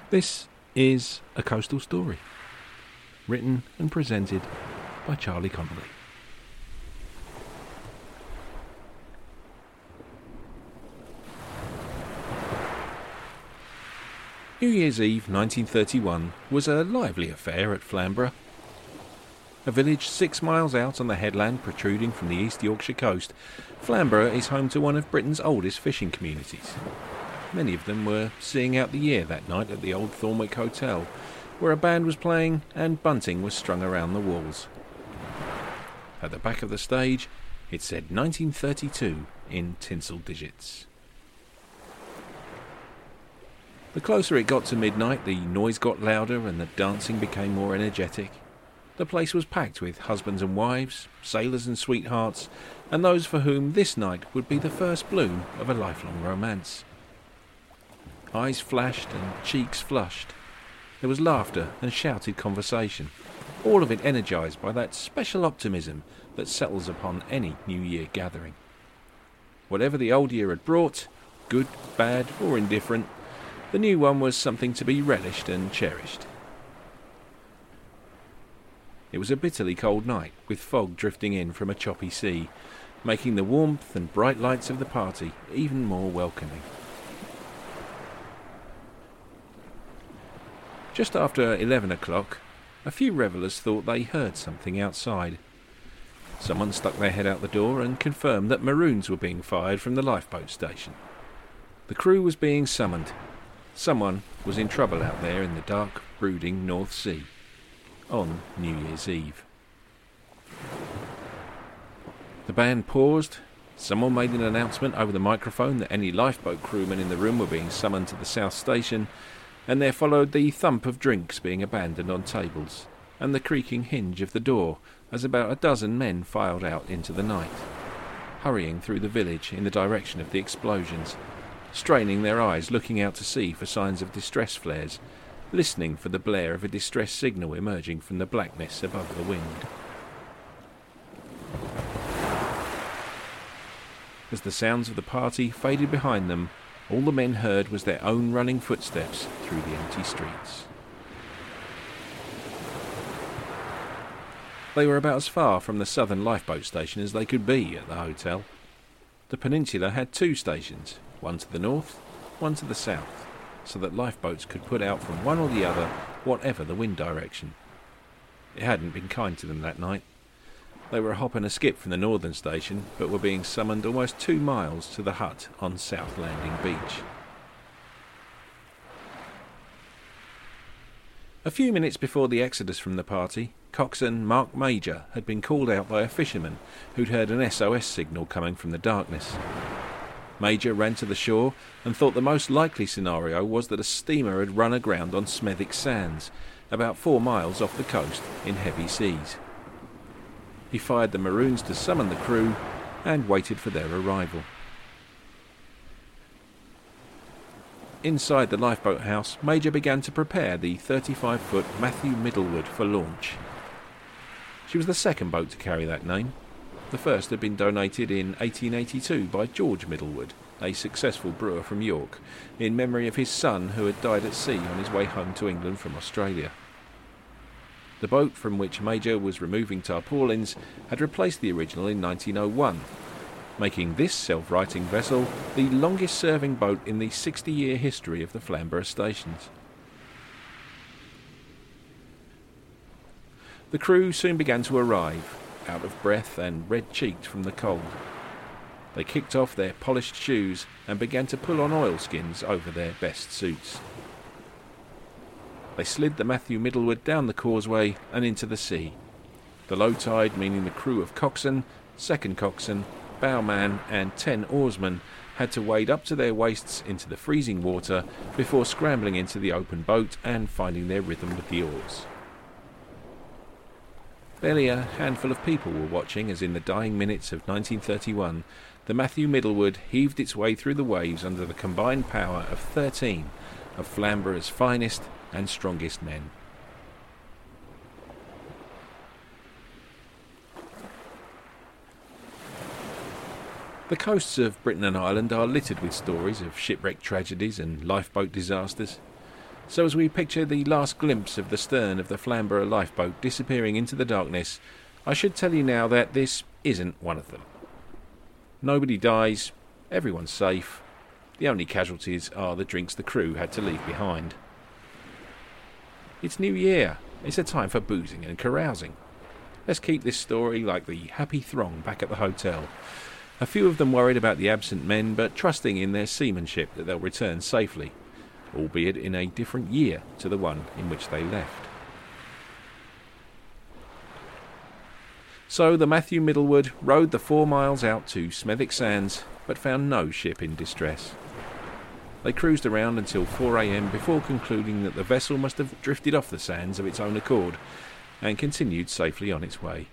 This is A Coastal Story, written and presented by Charlie Connolly. New Year's Eve 1931 was a lively affair at Flamborough. A village 6 miles out on the headland protruding from the East Yorkshire coast, Flamborough is home to one of Britain's oldest fishing communities. Many of them were seeing out the year that night at the old Thornwick Hotel, where a band was playing and bunting was strung around the walls. At the back of the stage, it said 1932 in tinsel digits. The closer it got to midnight, the noise got louder and the dancing became more energetic. The place was packed with husbands and wives, sailors and sweethearts, and those for whom this night would be the first bloom of a lifelong romance. Eyes flashed and cheeks flushed. There was laughter and shouted conversation, all of it energised by that special optimism that settles upon any New Year gathering. Whatever the old year had brought, good, bad or indifferent, the new one was something to be relished and cherished. It was a bitterly cold night, with fog drifting in from a choppy sea, making the warmth and bright lights of the party even more welcoming. Just after 11 o'clock, a few revellers thought they heard something outside. Someone stuck their head out the door and confirmed that maroons were being fired from the lifeboat station. The crew was being summoned. Someone was in trouble out there in the dark, brooding North Sea on New Year's Eve. The band paused. Someone made an announcement over the microphone that any lifeboat crewmen in the room were being summoned to the South Station, and there followed the thump of drinks being abandoned on tables, and the creaking hinge of the door as about a dozen men filed out into the night, hurrying through the village in the direction of the explosions, straining their eyes looking out to sea for signs of distress flares, listening for the blare of a distress signal emerging from the blackness above the wind. As the sounds of the party faded behind them, all the men heard was their own running footsteps through the empty streets. They were about as far from the southern lifeboat station as they could be at the hotel. The peninsula had 2 stations, one to the north, one to the south, so that lifeboats could put out from one or the other, whatever the wind direction. It hadn't been kind to them that night. They were a hop and a skip from the northern station, but were being summoned almost 2 miles to the hut on South Landing Beach. A few minutes before the exodus from the party, coxswain Mark Major had been called out by a fisherman who'd heard an SOS signal coming from the darkness. Major ran to the shore and thought the most likely scenario was that a steamer had run aground on Smethwick Sands, about 4 miles off the coast in heavy seas. He fired the maroons to summon the crew and waited for their arrival. Inside the lifeboat house, Major began to prepare the 35-foot Matthew Middlewood for launch. She was the second boat to carry that name. The first had been donated in 1882 by George Middlewood, a successful brewer from York, in memory of his son who had died at sea on his way home to England from Australia. The boat from which Major was removing tarpaulins had replaced the original in 1901, making this self-righting vessel the longest-serving boat in the 60-year history of the Flamborough stations. The crew soon began to arrive, out of breath and red-cheeked from the cold. They kicked off their polished shoes and began to pull on oilskins over their best suits. They slid the Matthew Middlewood down the causeway and into the sea, the low tide meaning the crew of coxswain, second coxswain, bowman and 10 oarsmen had to wade up to their waists into the freezing water before scrambling into the open boat and finding their rhythm with the oars. Barely a handful of people were watching as in the dying minutes of 1931 the Matthew Middlewood heaved its way through the waves under the combined power of 13 of Flamborough's finest and strongest men. The coasts of Britain and Ireland are littered with stories of shipwreck tragedies and lifeboat disasters. So as we picture the last glimpse of the stern of the Flamborough lifeboat disappearing into the darkness, I should tell you now that this isn't one of them. Nobody dies, everyone's safe. The only casualties are the drinks the crew had to leave behind. It's New Year. It's a time for boozing and carousing. Let's keep this story like the happy throng back at the hotel. A few of them worried about the absent men, but trusting in their seamanship that they'll return safely, albeit in a different year to the one in which they left. So the Matthew Middlewood rowed the 4 miles out to Smethwick Sands, but found no ship in distress. They cruised around until 4 a.m. before concluding that the vessel must have drifted off the sands of its own accord and continued safely on its way.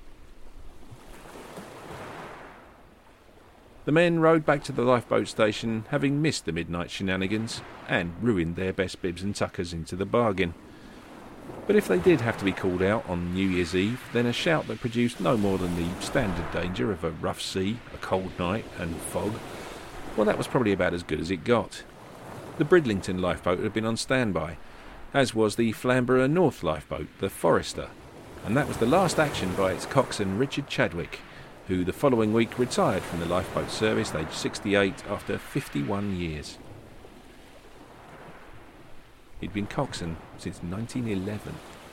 The men rowed back to the lifeboat station, having missed the midnight shenanigans and ruined their best bibs and tuckers into the bargain. But if they did have to be called out on New Year's Eve, then a shout that produced no more than the standard danger of a rough sea, a cold night and fog, well, that was probably about as good as it got. The Bridlington lifeboat had been on standby, as was the Flamborough North lifeboat, the Forester, and that was the last action by its coxswain Richard Chadwick, who the following week retired from the lifeboat service aged 68 after 51 years. He'd been coxswain since 1911.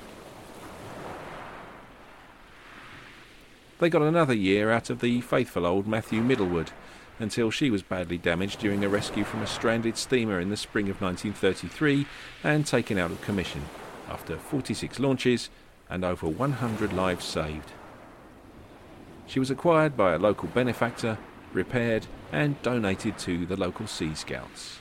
They got another year out of the faithful old Matthew Middlewood, until she was badly damaged during a rescue from a stranded steamer in the spring of 1933 and taken out of commission, after 46 launches and over 100 lives saved. She was acquired by a local benefactor, repaired and donated to the local Sea Scouts.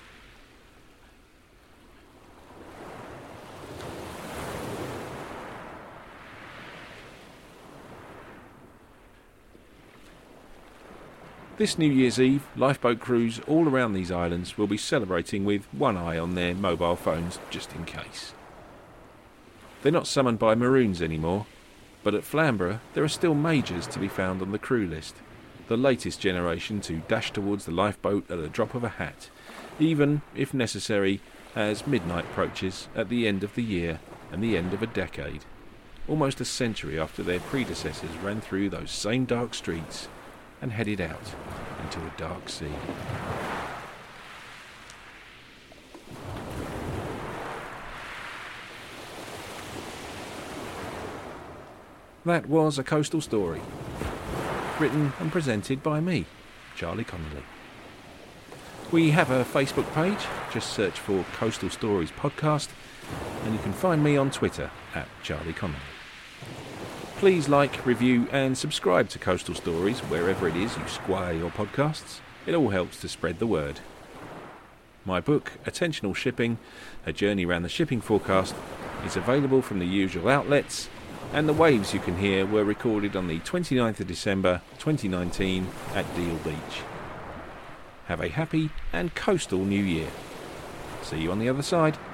This New Year's Eve, lifeboat crews all around these islands will be celebrating with one eye on their mobile phones just in case. They're not summoned by Maroons anymore, but at Flamborough there are still majors to be found on the crew list, the latest generation to dash towards the lifeboat at the drop of a hat, even, if necessary, as midnight approaches at the end of the year and the end of a decade, almost a century after their predecessors ran through those same dark streets and headed out into a dark sea. That was A Coastal Story, written and presented by me, Charlie Connolly. We have a Facebook page, just search for Coastal Stories Podcast, and you can find me on Twitter at Charlie Connolly. Please like, review and subscribe to Coastal Stories wherever it is you squire your podcasts. It all helps to spread the word. My book, Attentional Shipping, A Journey Around the Shipping Forecast, is available from the usual outlets, and the waves you can hear were recorded on the 29th of December 2019 at Deal Beach. Have a happy and coastal New Year. See you on the other side.